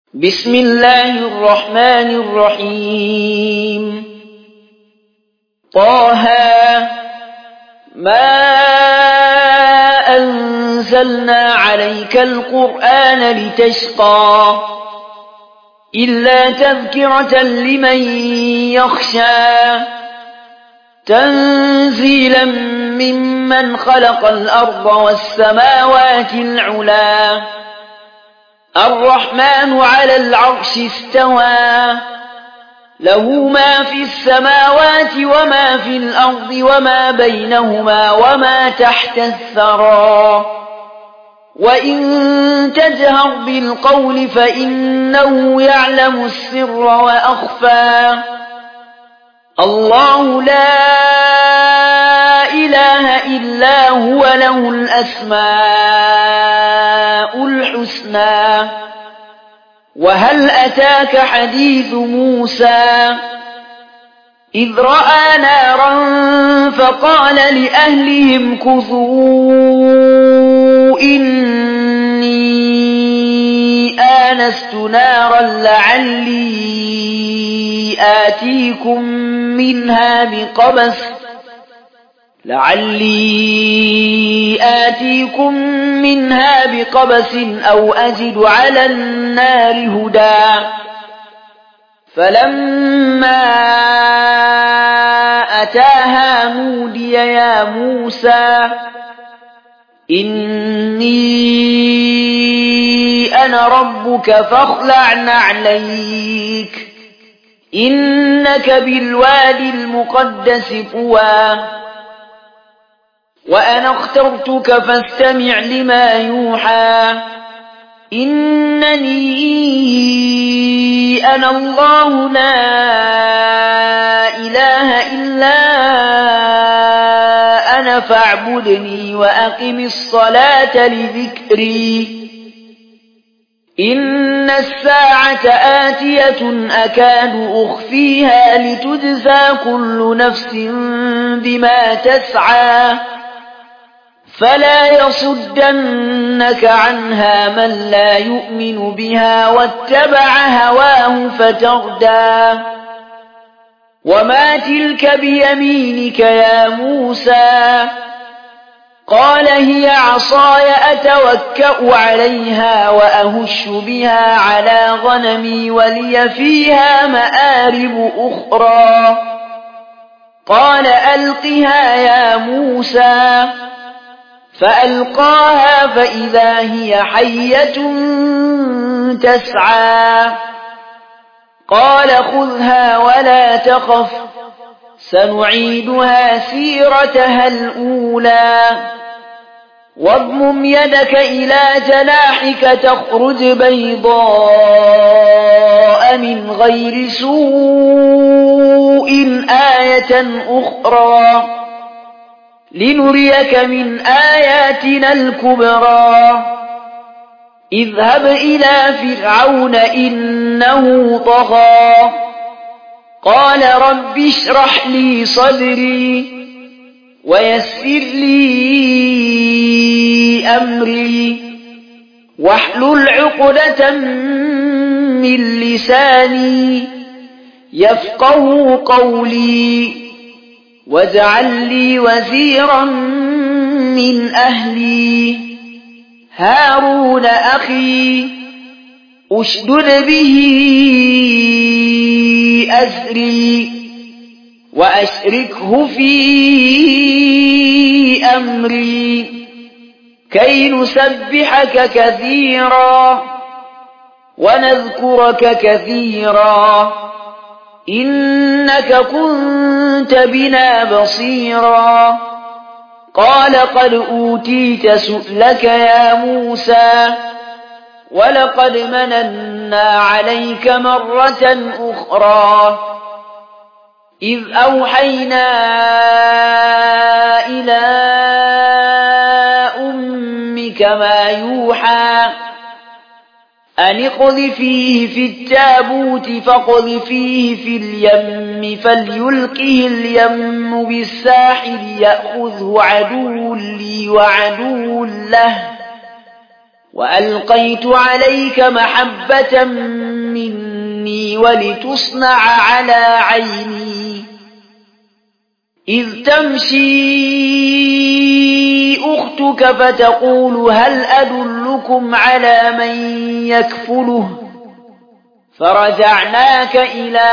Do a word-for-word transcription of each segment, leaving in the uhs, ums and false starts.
بسم الله الرحمن الرحيم طه ما أنزلنا عليك القرآن لتشقى إلا تذكرة لمن يخشى تنزيلا ممن خلق الأرض والسماوات العلا الرحمن على العرش استوى له ما في السماوات وما في الأرض وما بينهما وما تحت الثرى وإن تجهر بالقول فإنه يعلم السر وأخفى الله لا إله إلا هو له الأسماء الحسنى وهل أتاك حديث موسى إذ رأى نارا فقال لأهلهم كثوا إني آنست نارا لعلي آتيكم منها بقبس لعلي آتيكم منها بقبس أو أجد على النار هدى فلما أتاها نودي يا موسى إني أنا ربك فاخلع نعليك إنك بالوادي المقدس طوى وأنا اخترتك فاستمع لما يوحى إنني أنا الله لا إله إلا أنا فاعبدني وأقم الصلاة لذكري إن الساعة آتية أكاد أخفيها لتجزى كل نفس بما تسعى فلا يصدنك عنها من لا يؤمن بها واتبع هواه فتردى وما تلك بيمينك يا موسى قال هي عصاي أتوكأ عليها وأهش بها على غنمي ولي فيها مآرب أخرى قال ألقها يا موسى فألقاها فإذا هي حية تسعى قال خذها ولا تخف سنعيدها سيرتها الأولى واضمم يدك إلى جناحك تخرج بيضاء من غير سوء آية أخرى لنريك من آياتنا الكبرى اذهب إلى فرعون إنه طغى قال رب اشرح لي صدري ويسر لي أمري واحلل عقدة من لساني يفقه قولي واجعل لي وزيرا من أهلي هارون أخي أشدد به أزري وأشركه في أمري كي نسبحك كثيرا ونذكرك كثيرا إنك كنت بنا بصيرا قال قد أوتيت سؤلك يا موسى ولقد مننا عليك مرة أخرى إذ أوحينا إلى أمك ما يوحى أن اقذفيه في التابوت فاقذفيه في اليم فليلقه اليم بالساحل يأخذه عدو لي وعدو له وألقيت عليك محبة مني ولتصنع على عيني إذ تمشي أختك فتقول هل أدلكم على من يكفله فرجعناك إلى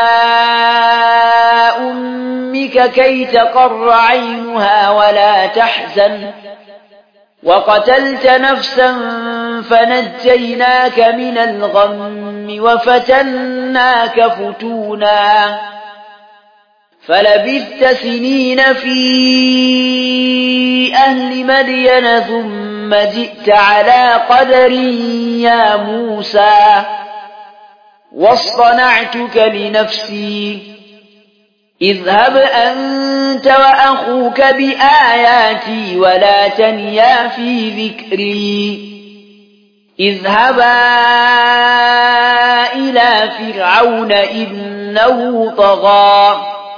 أمك كي تقر عينها ولا تحزن وقتلت نفسا فنجيناك من الغم وفتناك فتونا فلبثت سنين في أهل مدين ثم جئت على قدر يا موسى واصطنعتك لنفسي اذهب أنت وأخوك بآياتي ولا تنيا في ذكري اذهبا إلى فرعون إنه طغى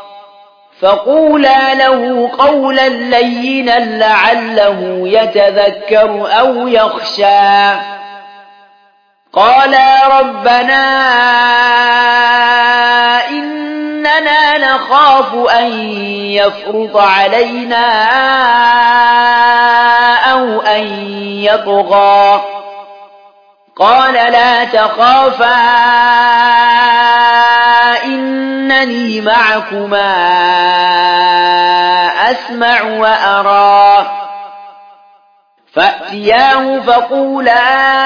فقولا له قولا لينا لعله يتذكر أو يخشى قالا ربنا إننا نخاف أن يفرط علينا أو أن يطغى قال لا تخافا إنني معكما أسمع وأرى فأتياه فقولا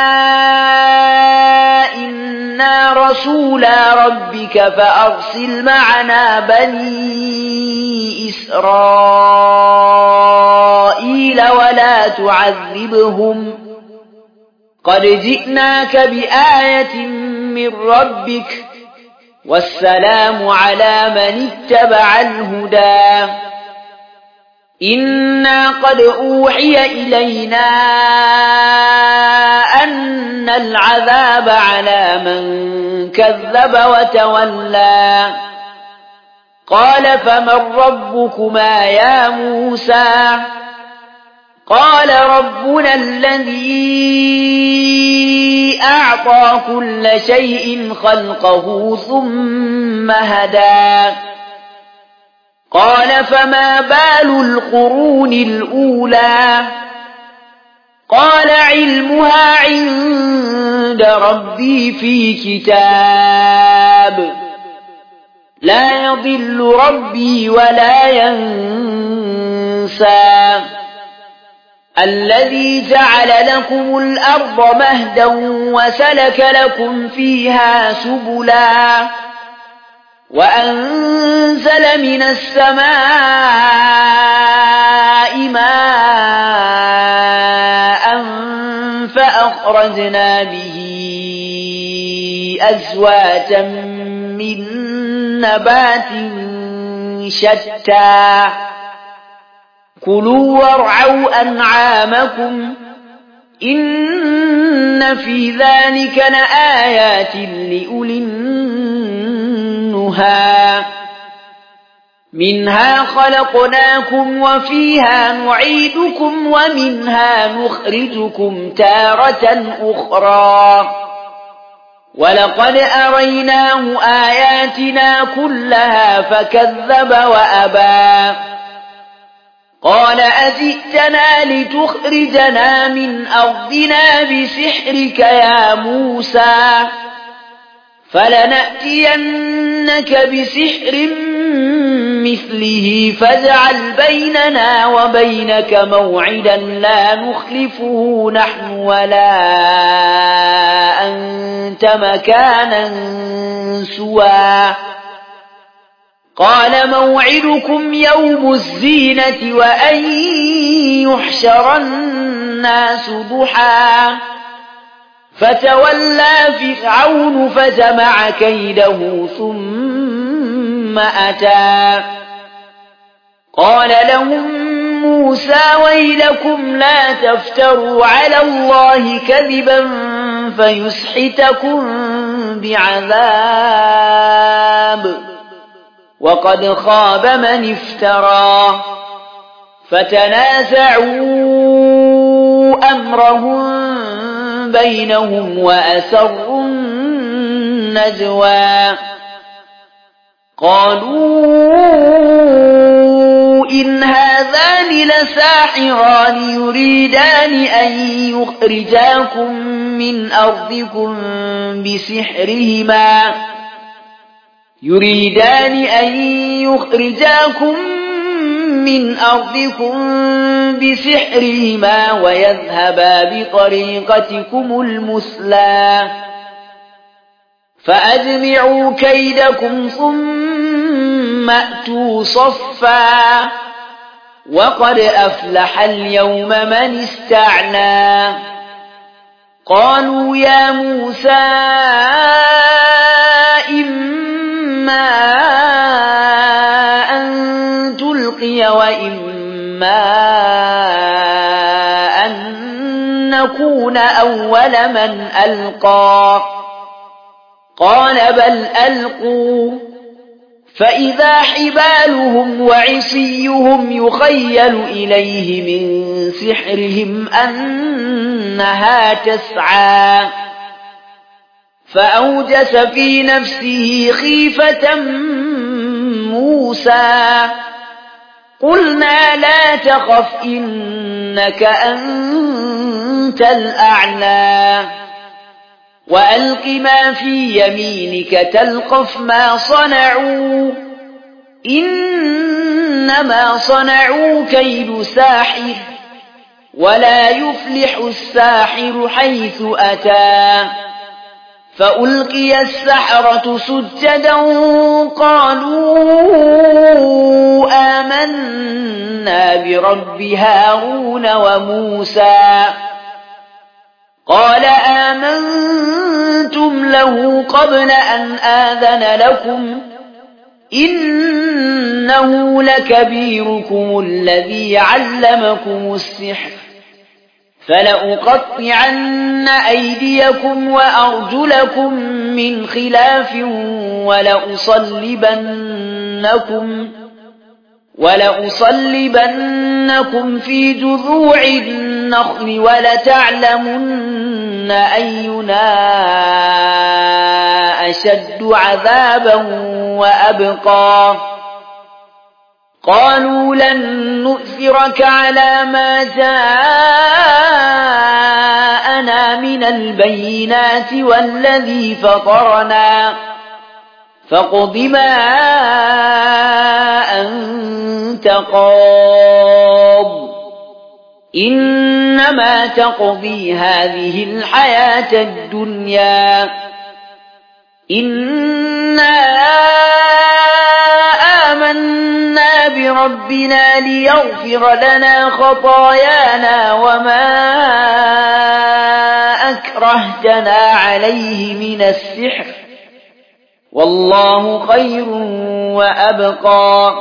إنا رسولا ربك فأرسل معنا بني إسرائيل ولا تعذبهم قد جئناك بآية من ربك والسلام على من اتبع الهدى إنا قد أوحي إلينا أن العذاب على من كذب وتولى قال فمن ربكما يا موسى قال ربنا الذي أعطى كل شيء خلقه ثم هدى قال فما بال القرون الأولى قال علمها عند ربي في كتاب لا يضل ربي ولا ينسى الذي جعل لكم الأرض مهدا وسلك لكم فيها سبلا وأنزل من السماء ماء فأخرجنا به أزواجا من نبات شتى كلوا وارعوا أنعامكم إن في ذلك لآيات لأولي النهى منها خلقناكم وفيها نعيدكم ومنها نخرجكم تارة أخرى ولقد أريناه آياتنا كلها فكذب وأبى قال أجئتنا لتخرجنا من أرضنا بسحرك يا موسى فلنأتينك بسحر مثله فاجعل بيننا وبينك موعدا لا نخلفه نحن ولا أنت مكانا سوى قال موعدكم يوم الزينة وأن يحشر الناس ضحى فتولى فرعون فجمع كيده ثم أتى قال لهم موسى ويلكم لا تفتروا على الله كذبا فيسحتكم بعذاب وقد خاب من افترى فتنازعوا أمرهم بينهم وأسروا النجوى قالوا إن هذان لساحران يريدان أن يخرجاكم من أرضكم بسحرهما يريدان أن يخرجاكم من أرضكم بسحرهما ويذهبا بطريقتكم المثلى فأجمعوا كيدكم ثم أتوا صفا وقد أفلح اليوم من استعلى قالوا يا موسى إما أن تلقي وإما أن نكون أول من ألقى قال بل ألقوا فإذا حبالهم وعصيهم يخيل إليه من سحرهم أنها تسعى فأوجس في نفسه خيفة موسى قلنا لا تخف إنك أنت الأعلى وألق ما في يمينك تلقف ما صنعوا إنما صنعوا كيد ساحر ولا يفلح الساحر حيث أتى فألقي السحرة سجدا قالوا آمنا برب هارون وموسى قال آمنتم له قبل أن آذن لكم إنه لكبيركم الذي علمكم السحر فلأقطعن أيديكم وأرجلكم من خلاف ولأصلبنكم ولأصلبنكم في جذوع النخل ولتعلمن أينا أشد عذابا وأبقى قالوا لن نؤثرك على ما جاءنا من البينات والذي فطرنا فاقض ما أنت قاض إنما تقضي هذه الحياة الدنيا إنا آمنا بربنا ليغفر لنا خطايانا وما أكرهتنا عليه من السحر والله خير وأبقى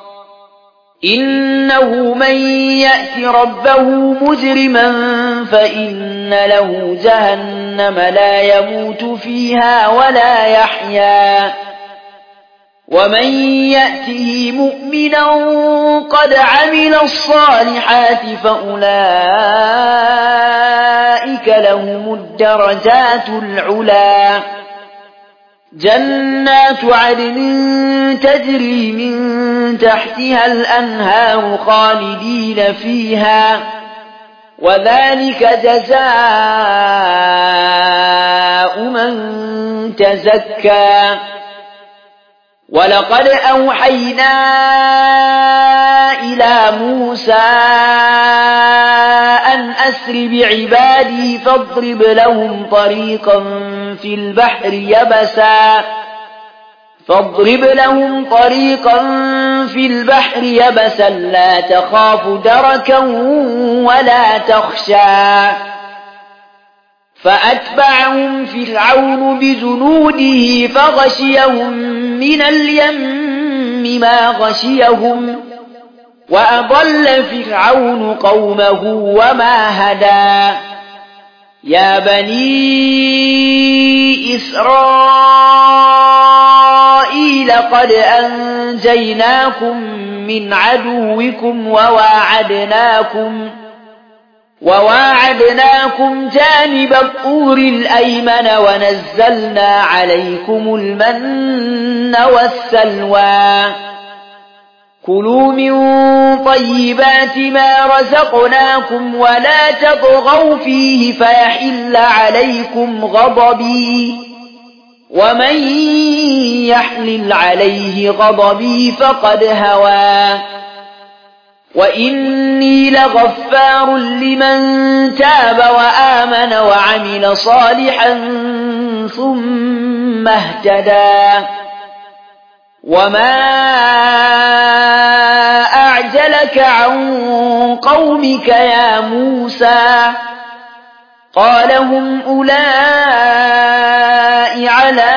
إنه من يأت ربه مجرما فإن له جهنم لا يموت فيها ولا يحيا ومن يأته مؤمنا قد عمل الصالحات فأولئك لهم الدرجات العلى جنات عدن تجري من تحتها الأنهار خالدين فيها وذلك جزاء من تزكى ولقد أوحينا إلى موسى أن أسر بعبادي فاضرب لهم طريقا في البحر يبسا فاضرب لهم طريقا في البحر يبسا لا تخاف دركا ولا تخشى فأتبعهم فرعون بجنوده فغشيهم من اليم ما غشيهم وأضل فرعون قومه وما هدى يا بني إسرائيل قد أنجيناكم من عدوكم وواعدناكم وواعدناكم جانب الطور الأيمن ونزلنا عليكم المن والسلوى كلوا من طيبات ما رزقناكم ولا تطغوا فيه فيحل عليكم غضبي ومن يحلل عليه غضبي فقد هوى وإني لغفار لمن تاب وآمن وعمل صالحا ثم اهتدى وما أعجلك عن قومك يا موسى قال هم أولئك على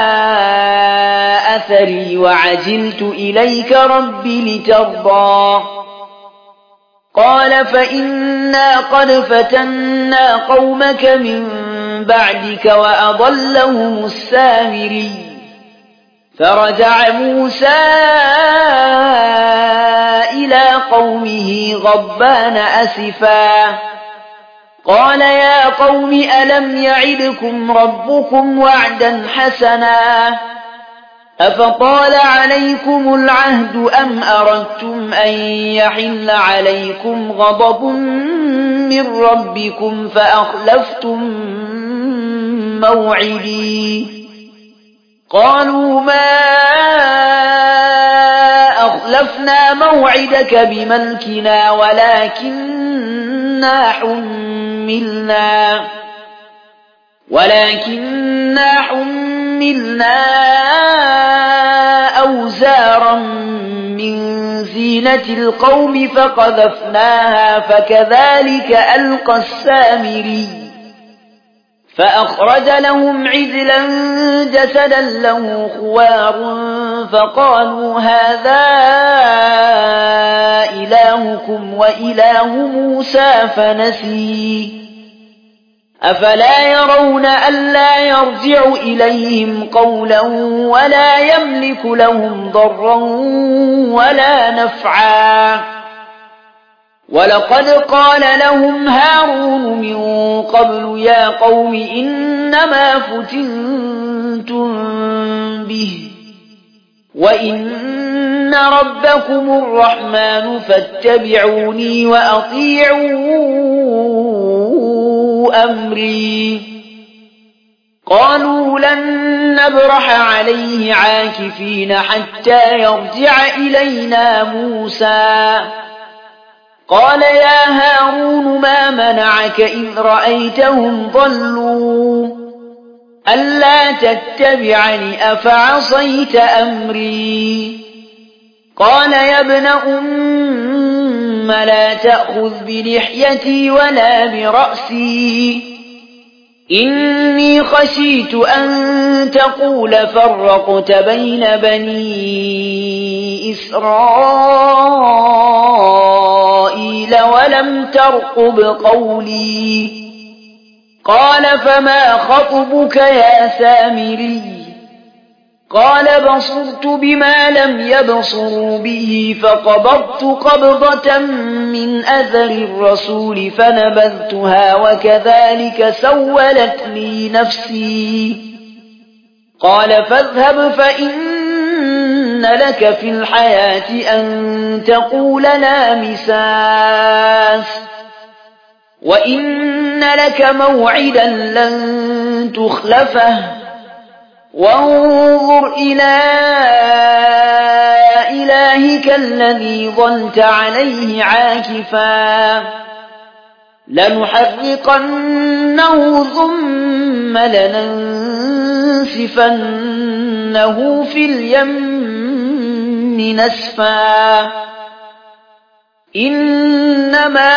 أثري وعجلت إليك رب لترضى قال فإنا قد فتنا قومك من بعدك وأضلهم السامري فرجع موسى إلى قومه غضبان أسفا قال يا قوم ألم يعدكم ربكم وعدا حسنا أفطال عليكم العهد أم أردتم أن يحل عليكم غضب من ربكم فأخلفتم موعدي قالوا ما أخلفنا موعدك بملكنا ولكننا حملنا ولكننا حملنا أوزارا من زينة القوم فقذفناها فكذلك ألقى السامري فأخرج لهم عجلا جسدا له خوار فقالوا هذا إلهكم وإله موسى فنسي أفلا يرون ألا يرجع إليهم قولا ولا يملك لهم ضرا ولا نفعا ولقد قال لهم هارون من قبل يا قوم إنما فتنتم به وإن ربكم الرحمن فاتبعوني وأطيعوا أمري قالوا لن نبرح عليه عاكفين حتى يرجع إلينا موسى قال يا هارون ما منعك إذ رأيتهم ضلوا ألا تتبعني أفعصيت أمري قال يا ابن أم لا تأخذ بلحيتي ولا برأسي إني خشيت أن تقول فرقت بين بني إسرائيل ولم ترقب قولي قال فما خطبك يا سامري قال بصرت بما لم يبصروا به فقبضت قبضة من أثر الرسول فنبذتها وكذلك سولت لي نفسي قال فاذهب فإن لك في الحياة أن تقول لا مساس وإن لك موعدا لن تخلفه وانظر إلى إلهك الذي ظلت عليه عاكفا لنحرقنه ثم لننسفنه في اليم نسفا إنما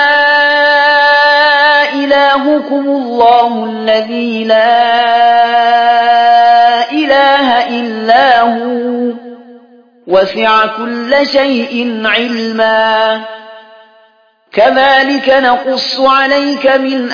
إلهكم الله الذي لا إله إلا هو وسع كل شيء علما كذلك نقص عليك من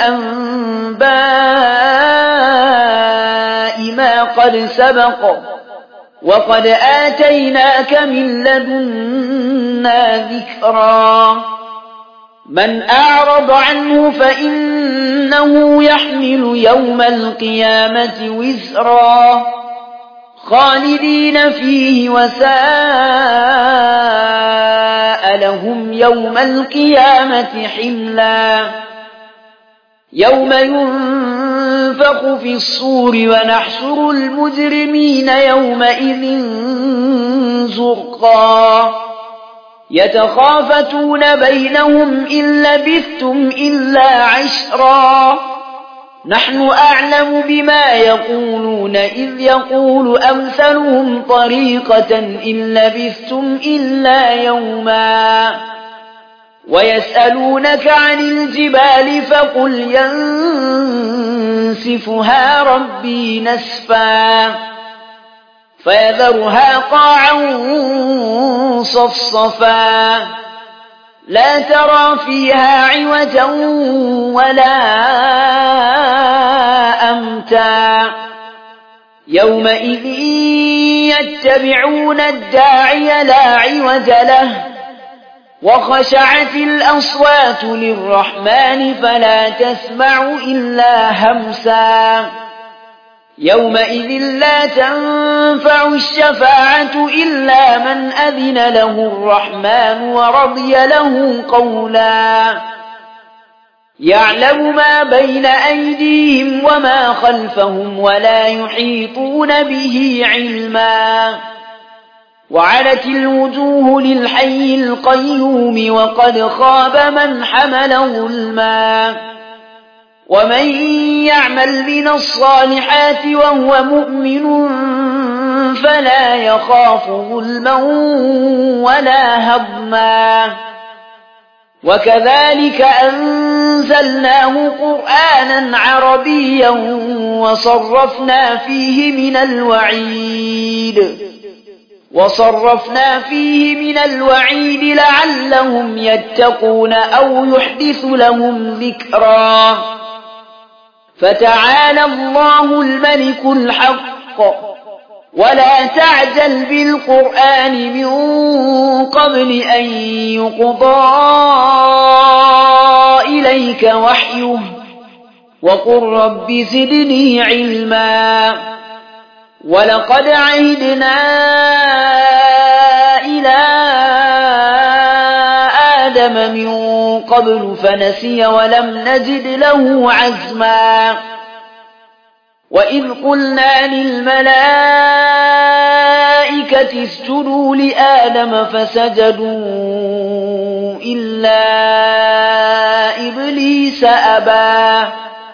أنباء ما قد سبق وقد آتيناك من لدنا ذكرا من أعرض عنه فإنه يحمل يوم القيامة وزرا خالدين فيه وساء لهم يوم القيامة حملا يوم ينفخ في الصور ونحشر المجرمين يومئذ زرقا يتخافتون بينهم إن لبثتم إلا عشرا نحن أعلم بما يقولون إذ يقول أمثلهم طريقة إن لبثتم إلا يوما ويسألونك عن الجبال فقل ينسفها ربي نسفا فيذرها قاعا صفصفا لا ترى فيها عوجا ولا أمتا يومئذ يتبعون الداعي لا عوج له وخشعت الأصوات للرحمن فلا تسمع إلا همسا يومئذ لا تنفع الشفاعة إلا من أذن له الرحمن ورضي له قولا يعلم ما بين أيديهم وما خلفهم ولا يحيطون به علما وعنت الوجوه للحي القيوم وقد خاب من حمل ظلما ومن يعمل من الصالحات وهو مؤمن فلا يخاف ظلما ولا هضما وكذلك أنزلناه قرآنا عربيا وصرفنا فيه من الوعيد وصرفنا فيه من الوعيد لعلهم يتقون أو يحدث لهم ذكرا فتعالى الله الملك الحق ولا تعجل بالقرآن من قبل أن يقضى إليك وحيه وقل رب زدني علما ولقد عهدنا إلى آدم من قبل فنسي ولم نجد له عزما وإذ قلنا للملائكة اسجدوا لآدم فسجدوا إلا إبليس أبى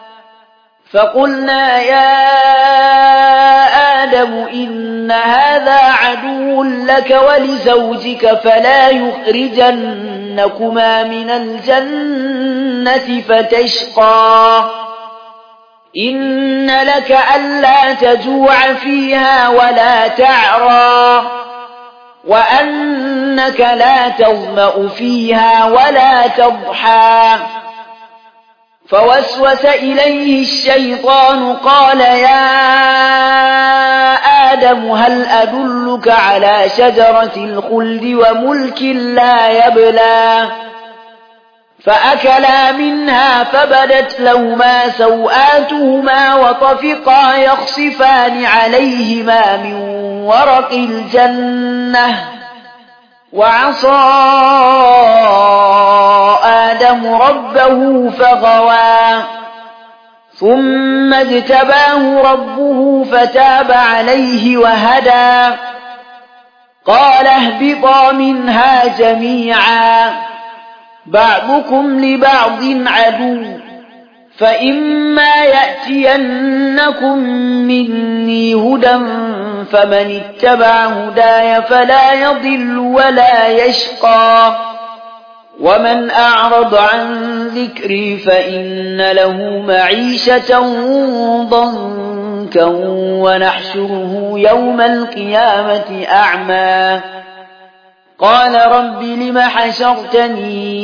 فقلنا يا آدم إن هذا عدو لك ولزوجك فلا يخرجنكما من الجنة فتشقى إن لك ألا تجوع فيها ولا تعرى وأنك لا تظمأ فيها ولا تضحى فوسوس إليه الشيطان قال يا آدم هل أدلك على شجرة الخلد وملك لا يبلى فأكلا منها فبدت لهما سوآتهما وطفقا يخصفان عليهما من ورق الجنة وعصى آدم ربه فغوى ثم اجتباه ربه فتاب عليه وهدى قال اهبطا منها جميعا بعضكم لبعض عدو فإما يأتينكم مني هدى فمن اتبع هداي فلا يضل ولا يشقى ومن أعرض عن ذكري فإن له معيشة ضنكا ونحشره يوم القيامة أعمى قال رب لم حشرتني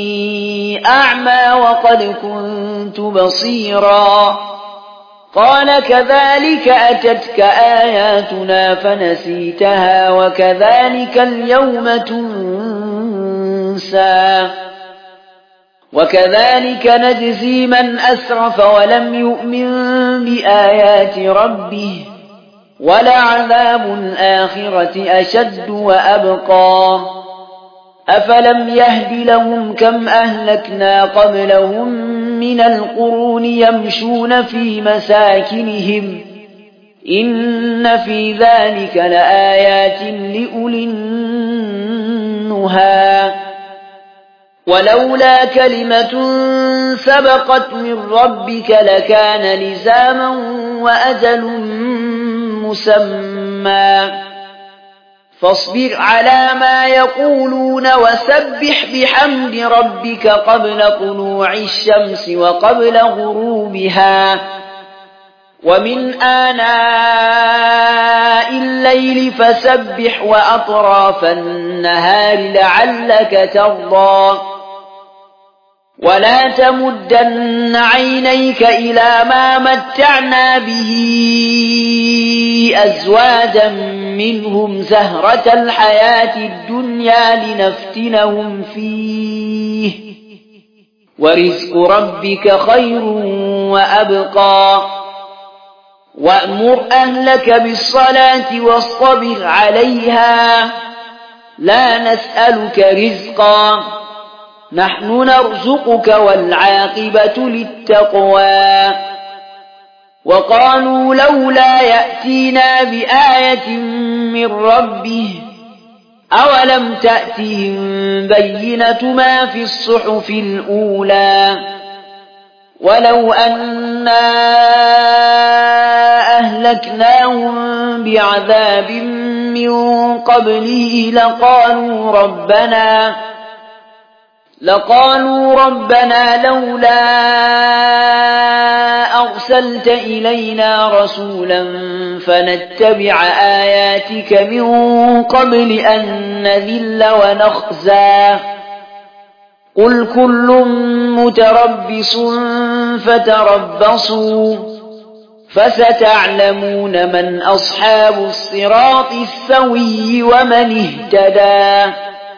أعمى وقد كنت بصيرا قال كذلك أتتك آياتنا فنسيتها وكذلك اليوم تنسى وكذلك نجزي من أسرف ولم يؤمن بآيات ربه ولعذاب الآخرة أشد وأبقى أفلم يهد لهم كم أهلكنا قبلهم من القرون يمشون في مساكنهم إن في ذلك لآيات لأولي النهى ولولا كلمة سبقت من ربك لكان لزاما وأجل مسمى فاصبر على ما يقولون وسبح بحمد ربك قبل طلوع الشمس وقبل غروبها ومن آناء الليل فسبح وأطراف النهار لعلك ترضى ولا تمدن عينيك إلى ما متعنا به أزواجا منهم زهرة الحياة الدنيا لنفتنهم فيه ورزق ربك خير وأبقى وأمر أهلك بالصلاة واصطبر عليها لا نسألك رزقا نحن نرزقك والعاقبة للتقوى وقالوا لولا يأتينا بآية من ربه أولم تأتهم بينة ما في الصحف الأولى ولو أنا أهلكناهم بعذاب من قبله لقالوا ربنا لقالوا ربنا لولا أرسلت إلينا رسولا فنتبع آياتك من قبل أن نذل ونخزى قل كل متربص فتربصوا فستعلمون من أصحاب الصراط السوي ومن اهتدى